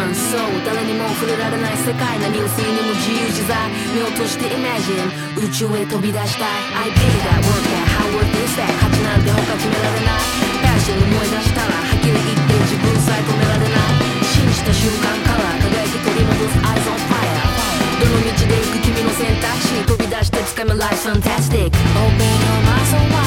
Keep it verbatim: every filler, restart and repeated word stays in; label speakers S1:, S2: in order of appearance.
S1: ンそう誰にも触れられない世界何をするにも自由自在目を閉じて Imagine 宇宙へ飛び出したい I pay that work that how worth is that 価値なんて他決められないパッション思い出したらはっきり言って自分さえ止められない信じた瞬間から輝き取り戻す Eyes on fire どの道で行く君の選択肢飛び出して掴む Life fantastic Open your mind so wide